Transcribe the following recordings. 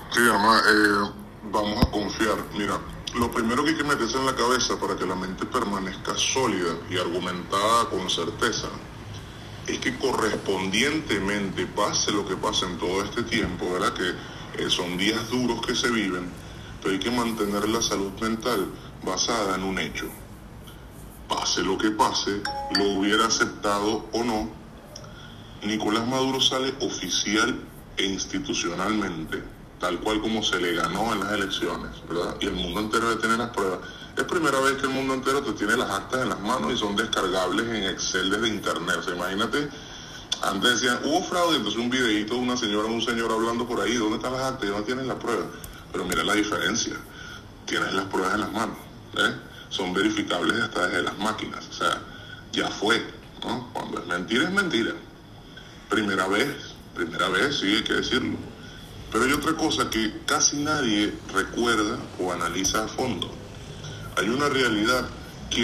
Sí, además, vamos a confiar. Mira, lo primero que hay que meterse en la cabeza para que la mente permanezca sólida y argumentada con certeza es que correspondientemente, pase lo que pase en todo este tiempo, ¿verdad? Que son días duros que se viven, pero hay que mantener la salud mental basada en un hecho. Pase lo que pase, lo hubiera aceptado o no, Nicolás Maduro sale oficial e institucionalmente, tal cual como se le ganó en las elecciones, ¿verdad? Y el mundo entero debe tener las pruebas. Es primera vez que el mundo entero te tiene las actas en las manos y son descargables en Excel desde internet. O sea, imagínate, antes decían, hubo fraude, entonces un videito de una señora o un señor hablando por ahí, ¿dónde están las actas? Y no tienes la prueba. Pero mira la diferencia, tienes las pruebas en las manos, ¿eh? Son verificables hasta desde las máquinas, o sea, ya fue, ¿no? Cuando es mentira, primera vez, sí, hay que decirlo. Pero hay otra cosa que casi nadie recuerda o analiza a fondo. Hay una realidad que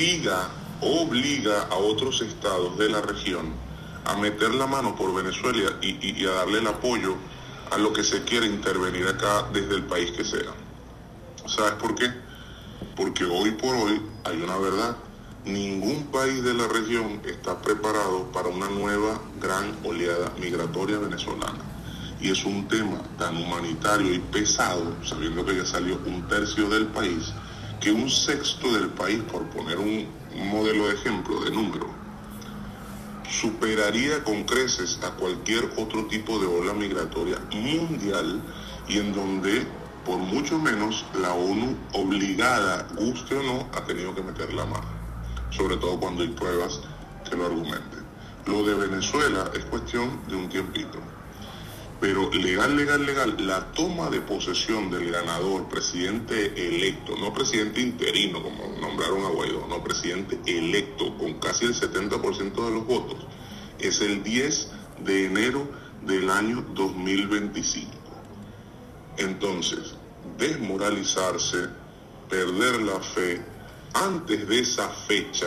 obliga a otros estados de la región a meter la mano por Venezuela y a darle el apoyo a lo que se quiere intervenir acá desde el país que sea. ¿Sabes por qué? Porque hoy por hoy hay una verdad. Ningún país de la región está preparado para una nueva gran oleada migratoria venezolana. Y es un tema tan humanitario y pesado, sabiendo que ya salió un tercio del país, que un sexto del país, por poner un modelo de ejemplo de número, superaría con creces a cualquier otro tipo de ola migratoria mundial y en donde por mucho menos la ONU obligada, guste o no, ha tenido que meter la mano, sobre todo cuando hay pruebas que lo argumenten. Lo de Venezuela es cuestión de un tiempito, pero legal, la toma de posesión del ganador, presidente electo, no presidente interino como nombraron a Guaidó, no, presidente electo con casi el 70% de los votos, es el 10 de enero del año 2025. Entonces, desmoralizarse, perder la fe antes de esa fecha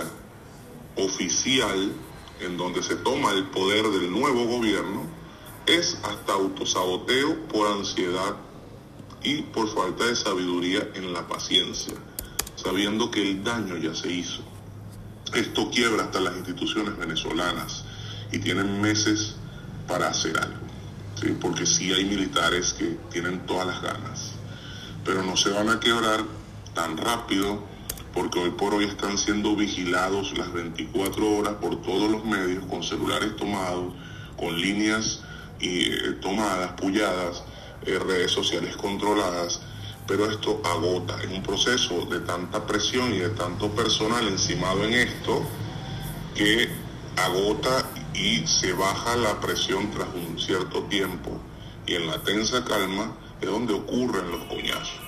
oficial en donde se toma el poder del nuevo gobierno es hasta autosaboteo por ansiedad y por falta de sabiduría en la paciencia, sabiendo que el daño ya se hizo. Esto quiebra hasta las instituciones venezolanas y tienen meses para hacer algo, ¿sí? Porque sí hay militares que tienen todas las ganas, pero no se van a quebrar tan rápido porque hoy por hoy están siendo vigilados las 24 horas por todos los medios, con celulares tomados, con líneas tomadas, pulladas, redes sociales controladas, pero esto agota, es un proceso de tanta presión y de tanto personal encimado en esto que agota y se baja la presión tras un cierto tiempo y en la tensa calma es donde ocurren los coñazos.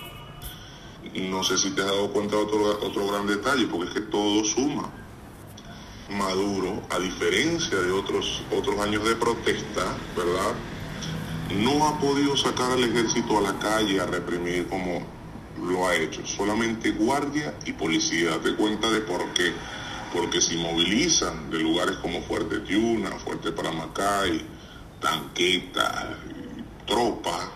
No sé si te has dado cuenta de otro gran detalle, porque es que todo suma. Maduro, a diferencia de otros años de protesta, ¿verdad? No ha podido sacar al ejército a la calle a reprimir como lo ha hecho. Solamente guardia y policía. Date cuenta de por qué. Porque si movilizan de lugares como Fuerte Tiuna, Fuerte Paramacay, tanquetas, tropas,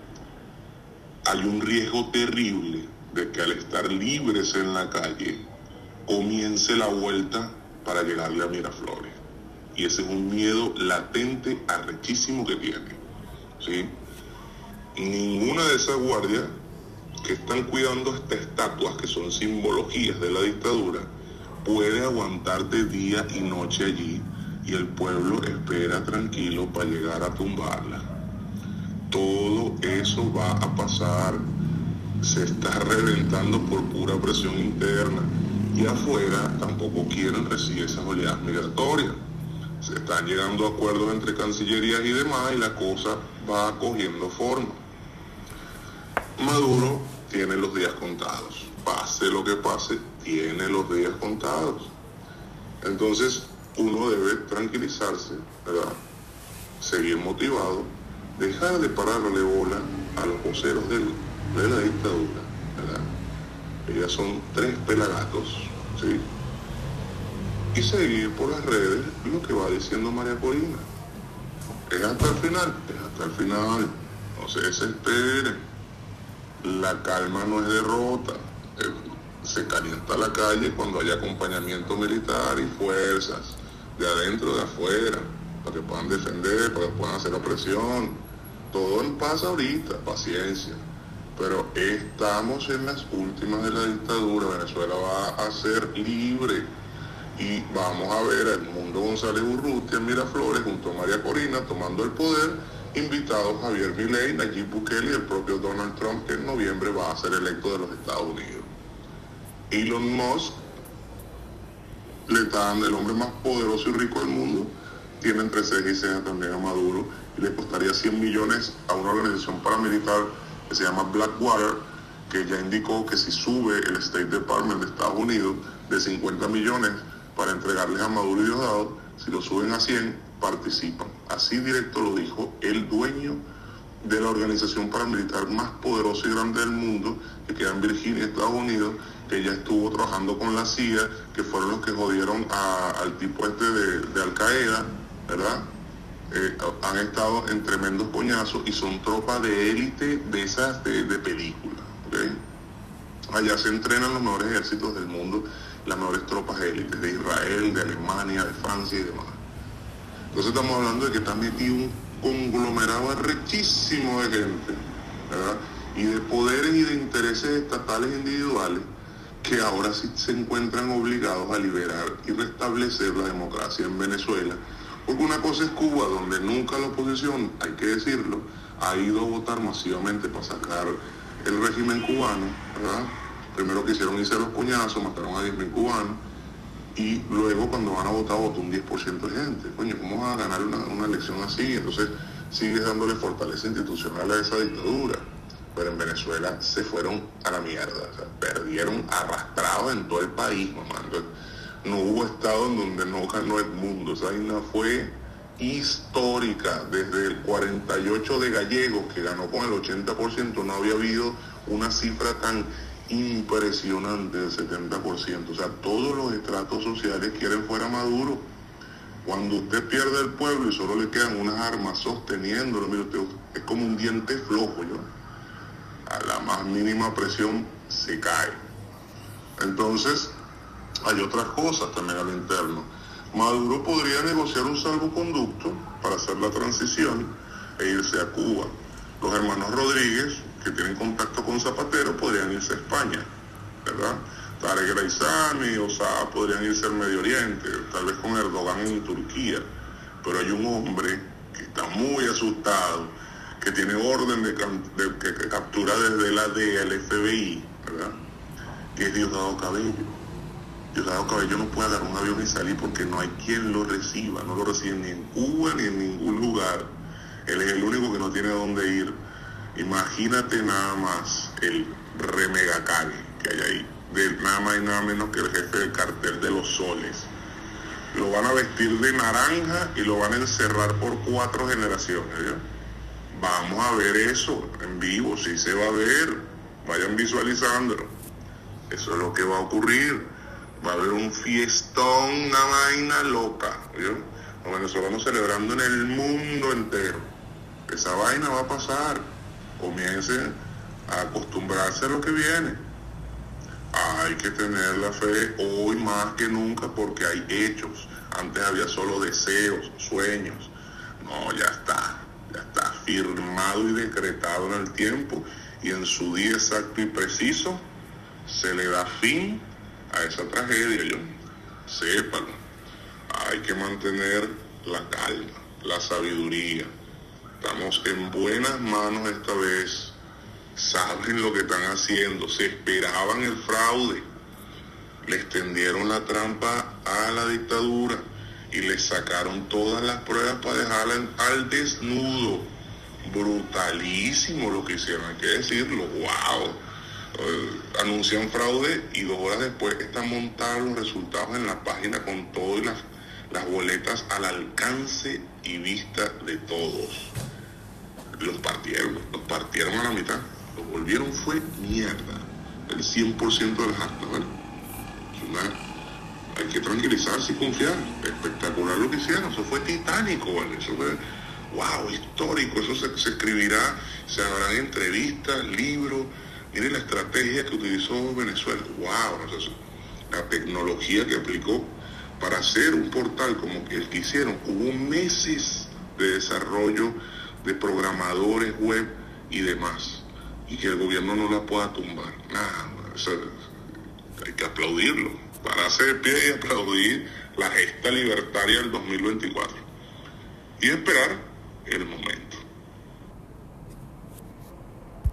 hay un riesgo terrible de que al estar libres en la calle comience la vuelta para llegarle a Miraflores. Y ese es un miedo latente, arrechísimo que tiene, ¿sí? Ninguna de esas guardias que están cuidando estas estatuas, que son simbologías de la dictadura, puede aguantar de día y noche allí y el pueblo espera tranquilo para llegar a tumbarla. Todo eso va a pasar, se está reventando por pura presión interna y afuera tampoco quieren recibir esas oleadas migratorias. Se están llegando a acuerdos entre cancillerías y demás y la cosa va cogiendo forma. Maduro tiene los días contados, pase lo que pase, tiene los días contados. Entonces uno debe tranquilizarse, ¿verdad? Seguir motivado, dejar de pararle bola a los voceros de la dictadura, ¿verdad? Ellas son 3 pelagatos, ¿sí? Y seguir por las redes lo que va diciendo María Corina. Es hasta el final, no se desesperen. La calma no es derrota. Se calienta la calle cuando hay acompañamiento militar y fuerzas de adentro, de afuera, para que puedan defender, para que puedan hacer la presión. Todo pasa ahorita, paciencia. Pero estamos en las últimas de la dictadura. Venezuela va a ser libre. Y vamos a ver a Edmundo González Urrutia en Miraflores junto a María Corina tomando el poder, invitados Javier Milei, Nayib Bukele y el propio Donald Trump, que en noviembre va a ser electo de los Estados Unidos. Elon Musk, le dan el hombre más poderoso y rico del mundo, tiene entre ceja y ceja también a Maduro, y le costaría 100 millones a una organización paramilitar que se llama Blackwater, que ya indicó que si sube el State Department de Estados Unidos de 50 millones para entregarles a Maduro y Diosdado, si lo suben a 100, participan. Así directo lo dijo el dueño de la organización paramilitar más poderosa y grande del mundo, que queda en Virginia, Estados Unidos, que ya estuvo trabajando con la CIA, que fueron los que jodieron al tipo de Al Qaeda, ¿verdad? Han estado en tremendos coñazos y son tropas de élite de esas de película, ¿ok? Allá se entrenan los mejores ejércitos del mundo, las mejores tropas élites de Israel, de Alemania, de Francia y demás. Entonces estamos hablando de que está metido un conglomerado arrechísimo de gente, ¿verdad? Y de poderes y de intereses estatales individuales que ahora sí se encuentran obligados a liberar y restablecer la democracia en Venezuela. Porque una cosa es Cuba, donde nunca la oposición, hay que decirlo, ha ido a votar masivamente para sacar el régimen cubano, ¿verdad? Primero quisieron irse a los coñazos, mataron a 10.000 cubanos, y luego cuando van a votar, votó un 10% de gente. Coño, ¿cómo vas a ganar una elección así? Entonces sigues dándole fortaleza institucional a esa dictadura. Pero en Venezuela se fueron a la mierda, o sea, perdieron arrastrados en todo el país, mamá. Entonces, no hubo estado en donde no ganó Edmundo. Esa vaina fue histórica. Desde el 48 de Gallegos, que ganó con el 80%, no había habido una cifra tan impresionante del 70%. O sea, todos los estratos sociales quieren fuera Maduro. Cuando usted pierde el pueblo y solo le quedan unas armas sosteniéndolo, mire usted, es como un diente flojo, ¿yo? A la más mínima presión se cae. Entonces, hay otras cosas también al interno. Maduro podría negociar un salvoconducto para hacer la transición e irse a Cuba. Los hermanos Rodríguez, que tienen contacto con Zapatero, podrían irse a España, ¿verdad? Tarek Raizani o Saab podrían irse al Medio Oriente, tal vez con Erdogan en Turquía. Pero hay un hombre que está muy asustado, que tiene orden de captura desde la DEA, el FBI, ¿verdad? Que es Diosdado Cabello. Diosdado Cabello no puede agarrar un avión y salir porque no hay quien lo reciba. No lo reciben ni en Cuba ni en ningún lugar. Él es el único que no tiene a dónde ir. Imagínate nada más el remegacale que hay ahí. De nada más y nada menos que el jefe del cartel de los soles. Lo van a vestir de naranja y lo van a encerrar por 4 generaciones, ¿ya? Vamos a ver eso en vivo, sí se va a ver, vayan visualizándolo. Eso es lo que va a ocurrir. Va a haber un fiestón, una vaina loca, ¿vio? Los venezolanos celebrando en el mundo entero. Esa vaina va a pasar. Comiencen a acostumbrarse a lo que viene. Hay que tener la fe hoy más que nunca porque hay hechos. Antes había solo deseos, sueños. No, ya está firmado y decretado en el tiempo y en su día exacto y preciso se le da fin a esa tragedia. Yo, sépalo, hay que mantener la calma, la sabiduría. Estamos en buenas manos esta vez, saben lo que están haciendo, se esperaban el fraude, le extendieron la trampa a la dictadura y le sacaron todas las pruebas para dejarla al desnudo. Brutalísimo lo que hicieron, hay que decirlo. Wow. Anuncian fraude y 2 horas después están montados los resultados en la página con todo y las boletas al alcance y vista de todos. Los partieron a la mitad, los volvieron fue mierda, el 100% de las actas, ¿vale? Hay que tranquilizarse y confiar. Espectacular lo que hicieron, eso fue titánico, ¿vale? Eso fue wow, histórico, eso se escribirá, se harán entrevistas, libros. Miren la estrategia que utilizó Venezuela, wow, no sé, la tecnología que aplicó para hacer un portal como el que hicieron. Hubo meses de desarrollo de programadores web y demás, y que el gobierno no la pueda tumbar. Nada, eso hay que aplaudirlo, pararse de pie y aplaudir la gesta libertaria del 2024 y esperar el momento.